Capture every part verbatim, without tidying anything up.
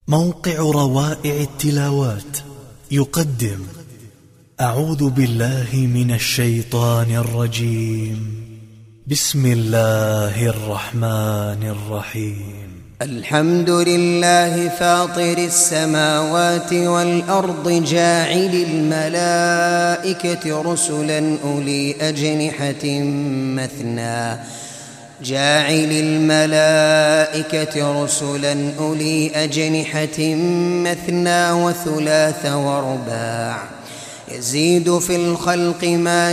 موقع روائع التلاوات يقدم أعوذ بالله من الشيطان الرجيم. بسم الله الرحمن الرحيم. الحمد لله فاطر السماوات والأرض جاعل الملائكة رسلا أولي أجنحة مثنى جاعل الملائكة رسلا أولي أجنحة مثنى وثلاث ورباع يزيد في الخلق ما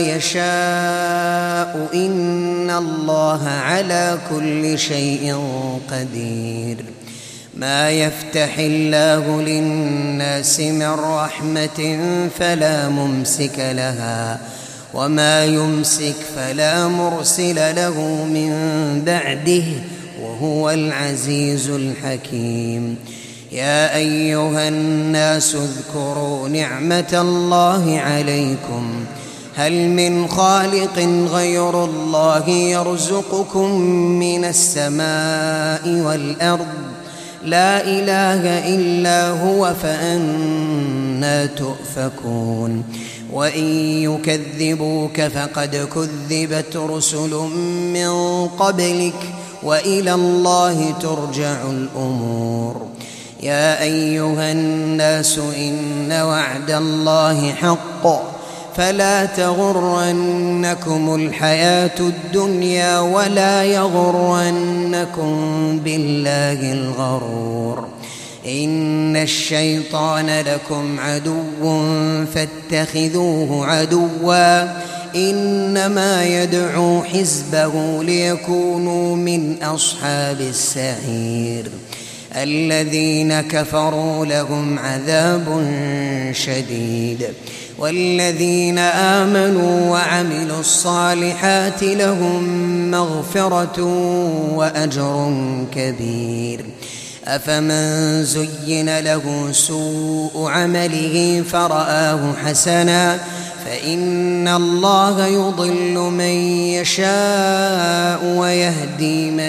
يشاء إن الله على كل شيء قدير. ما يفتح الله للناس من رحمة فلا ممسك لها وما يمسك فلا مرسل له من بعده وهو العزيز الحكيم. يا أيها الناس اذكروا نعمة الله عليكم هل من خالق غير الله يرزقكم من السماء والأرض لا إله إلا هو فأنى تؤفكون. وإن يكذبوك فقد كذبت رسل من قبلك وإلى الله ترجع الأمور. يا أيها الناس إن وعد الله حق فلا تغرنكم الحياة الدنيا ولا يغرنكم بالله الغرور. إن الشيطان لكم عدو فاتخذوه عدوا إنما يدعو حزبه ليكونوا من أصحاب السعير. الذين كفروا لهم عذاب شديد والذين آمنوا وعملوا الصالحات لهم مغفرة وأجر كبير. أفمن زين له سوء عمله فرآه حسنا فإن الله يضل من يشاء ويهدي من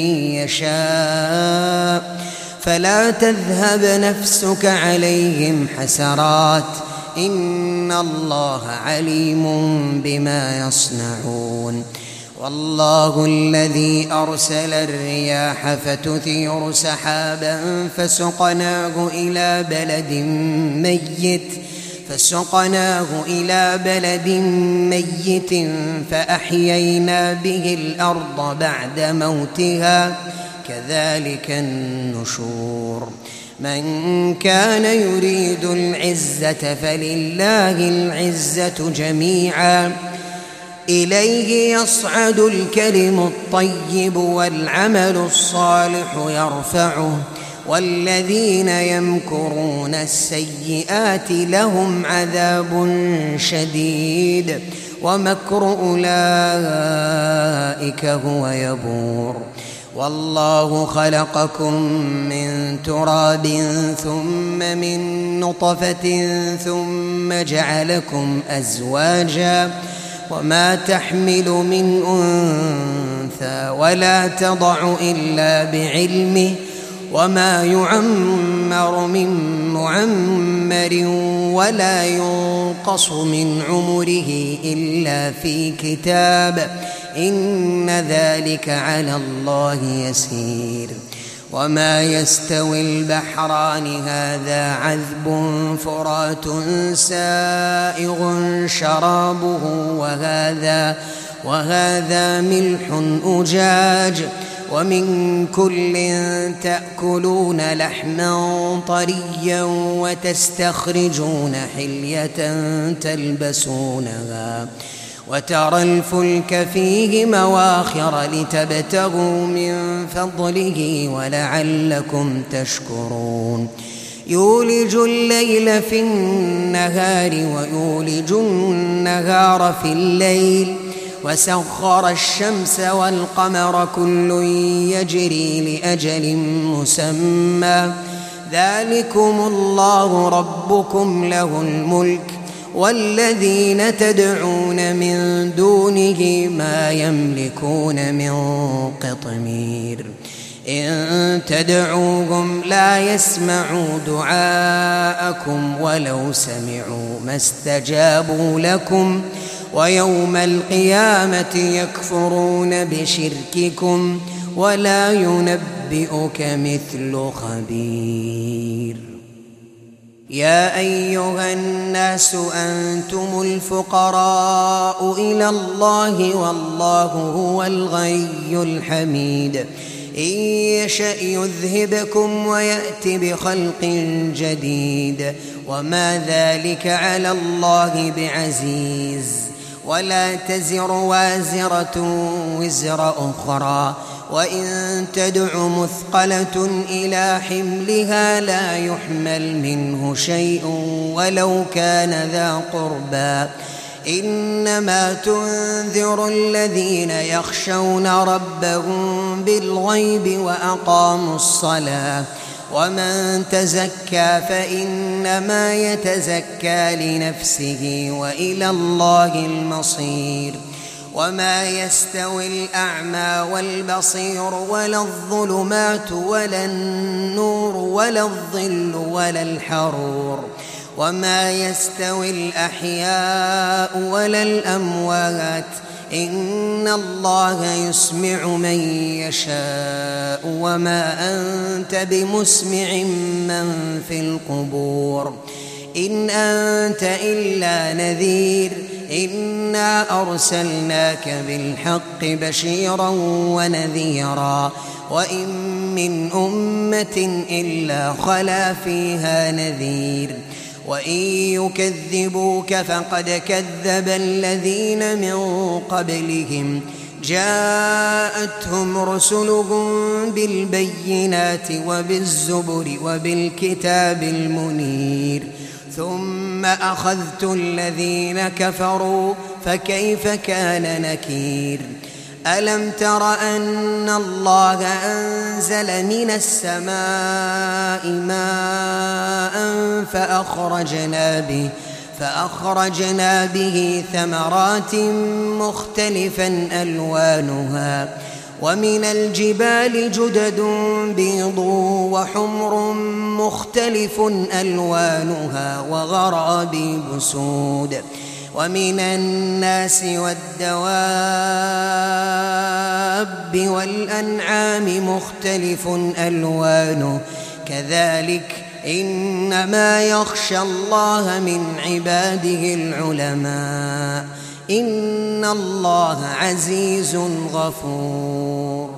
يشاء فلا تذهب نفسك عليهم حسرات إن الله عليم بما يصنعون. والله الذي أرسل الرياح فتثير سحابا فسقناه إلى بلد ميت فسقناه إلى بلد ميت فأحيينا به الأرض بعد موتها كذلك النشور. من كان يريد العزة فلله العزة جميعا إليه يصعد الكلم الطيب والعمل الصالح يرفعه والذين يمكرون السيئات لهم عذاب شديد ومكر أولئك هو يبور. والله خلقكم من تراب ثم من نطفة ثم جعلكم أزواجا وما تحمل من أنثى ولا تضع إلا بعلمه وما يعمر من معمر ولا ينقص من عمره إلا في كتاب إن ذلك على الله يسير. وما يستوي البحران هذا عذب فرات سائغ شرابه وهذا, وهذا ملح أجاج ومن كل تأكلون لحما طريا وتستخرجون حلية تلبسونها وترى الفلك فيه مواخر لتبتغوا من فضله ولعلكم تشكرون. يولج الليل في النهار ويولج النهار في الليل وسخر الشمس والقمر كل يجري لأجل مسمى ذلكم الله ربكم له الملك والذين تدعون من دونه ما يملكون من قطمير. إن تدعوهم لا يسمعوا دعاءكم ولو سمعوا ما استجابوا لكم ويوم القيامة يكفرون بشرككم ولا ينبئك مثل خبير. يا أيها الناس أنتم الفقراء إلى الله والله هو الغني الحميد. إن يشأ يذهبكم ويأت بخلق جديد وما ذلك على الله بعزيز. ولا تزر وازرة وزر أخرى وإن تدع مثقلة إلى حملها لا يحمل منه شيء ولو كان ذا قربى. إنما تنذر الذين يخشون ربهم بالغيب وأقاموا الصلاة ومن تزكى فإنما يتزكى لنفسه وإلى الله المصير. وما يستوي الأعمى والبصير ولا الظلمات ولا النور ولا الظل ولا الحرور وما يستوي الأحياء ولا الأموات إن الله يسمع من يشاء وما أنت بمسمع من في القبور إن أنت إلا نذير. إنا أرسلناك بالحق بشيرا ونذيرا وإن من أمة إلا خلا فيها نذير. وإن يكذبوك فقد كذب الذين من قبلهم جاءتهم رسلهم بالبينات وبالزبر وبالكتاب المنير ثم أخذت الذين كفروا فكيف كان نكير. ألم تر أن الله أنزل من السماء ماء فأخرجنا به فأخرجنا به ثمرات مختلفا ألوانها ومن الجبال جدد بيض وحمر مختلف ألوانها وغرابيب سود ومن الناس والدواب والأنعام مختلف ألوانه كذلك إنما يخشى الله من عباده العلماء إن الله عزيز غفور.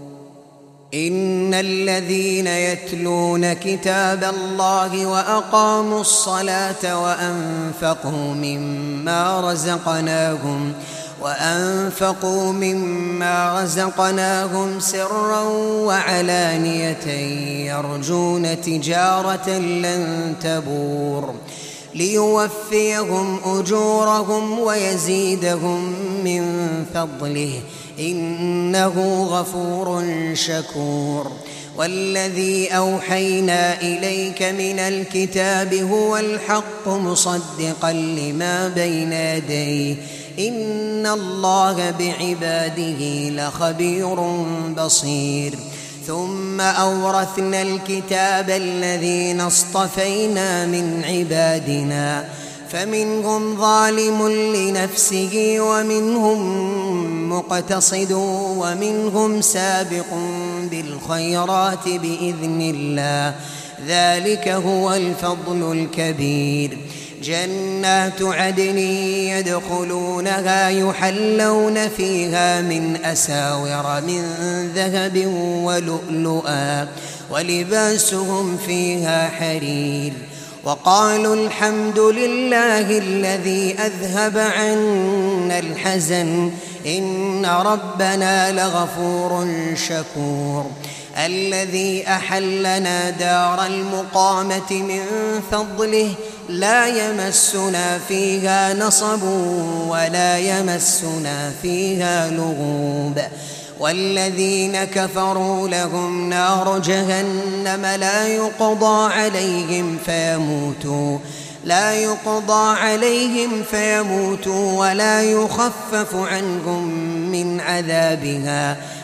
إن الذين يتلون كتاب الله وأقاموا الصلاة وأنفقوا مما رزقناهم وأنفقوا مما رزقناهم سرا وعلانية يرجون تجارة لن تبور ليوفيهم أجورهم ويزيدهم من فضله إنه غفور شكور. والذي أوحينا إليك من الكتاب هو الحق مصدقا لما بين يديه إن الله بعباده لخبير بصير. ثم أورثنا الكتاب الذين اصطفينا من عبادنا فمنهم ظالم لنفسه ومنهم مقتصد ومنهم سابق بالخيرات بإذن الله ذلك هو الفضل الكبير. جنات عدن يدخلونها يحلون فيها من أساور من ذهب ولؤلؤا ولباسهم فيها حرير. وقالوا الحمد لله الذي أذهب عنا الحزن إن ربنا لغفور شكور. الذي أحلنا دار المقامة من فضله لا يمسنا فيها نصب ولا يمسنا فيها لغوب. والذين كفروا لهم نار جهنم لا يقضى عليهم فيموتوا لا يقضى عليهم فيموتوا ولا يخفف عنهم من عذابها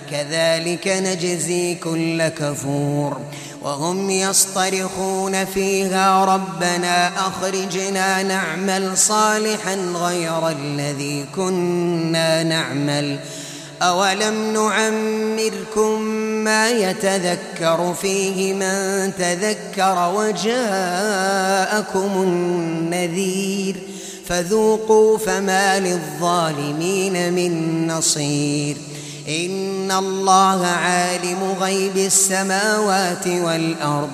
كذلك نجزي كل كفور وهم يصطرخون فيها ربنا أخرجنا نعمل صالحا غير الذي كنا نعمل أولم نعمركم ما يتذكر فيه من تذكر وجاءكم النذير فذوقوا فما للظالمين من نصير إن الله عالم غيب السماوات والأرض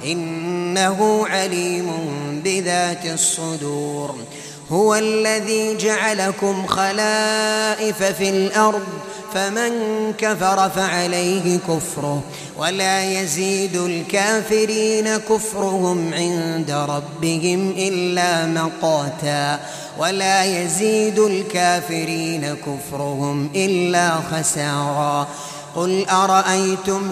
إنه عليم بذات الصدور هو الذي جعلكم خلائف في الأرض فمن كفر فعليه كفره ولا يزيد الكافرين كفرهم عند ربهم إلا مقاتا ولا يزيد الكافرين كفرهم إلا خسارا قل أرأيتم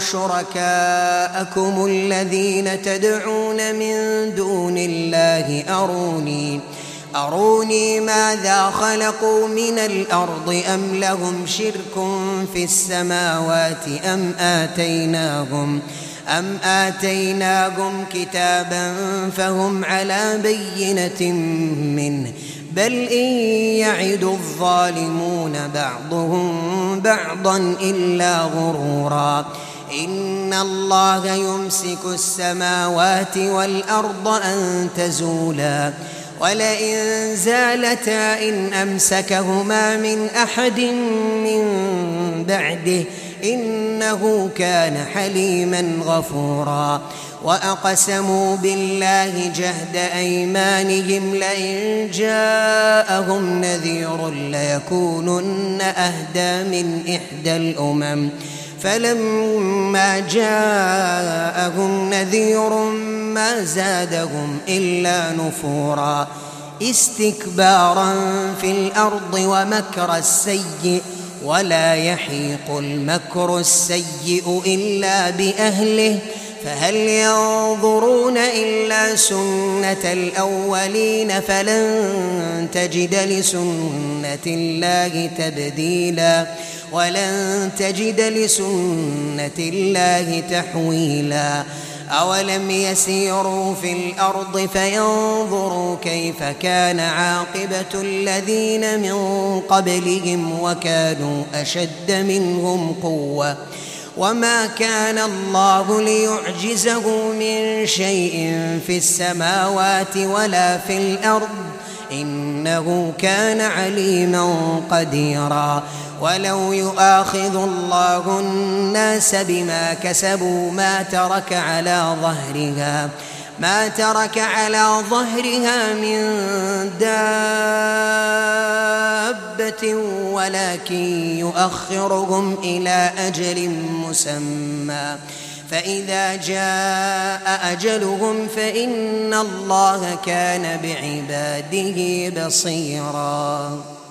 شركاءكم الذين تدعون من دون الله أروني أروني ماذا خلقوا من الأرض أم لهم شرك في السماوات أم آتيناهم أم آتيناهم كتابا فهم على بينة منه بل إن يعد الظالمون بعضهم بعضا إلا غرورا إن الله يمسك السماوات والأرض أن تزولا ولئن زالتا إن أمسكهما من أحد من بعده إنه كان حليما غفورا وأقسموا بالله جهد أيمانهم لئن جاءهم نذير ليكونن أهدى من إحدى الأمم فلما جاءهم نذير ما زادهم إلا نفورا استكبارا في الأرض ومكر السيء ولا يحيق المكر السيء إلا بأهله فهل ينظرون إلا سنة الأولين فلن تجد لسنة الله تبديلا ولن تجد لسنة الله تحويلا أولم يسيروا في الأرض فينظروا كيف كان عاقبة الذين من قبلهم وكانوا أشد منهم قوة وما كان الله ليعجزه من شيء في السماوات ولا في الأرض إنه كان عليما قديرا ولو يؤاخذ الله الناس بما كسبوا ما ترك على ظهرها ما ترك على ظهرها من دابة ولكن يؤخرهم إلى أجل مسمى فإذا جاء أجلهم فإن الله كان بعباده بصيرا.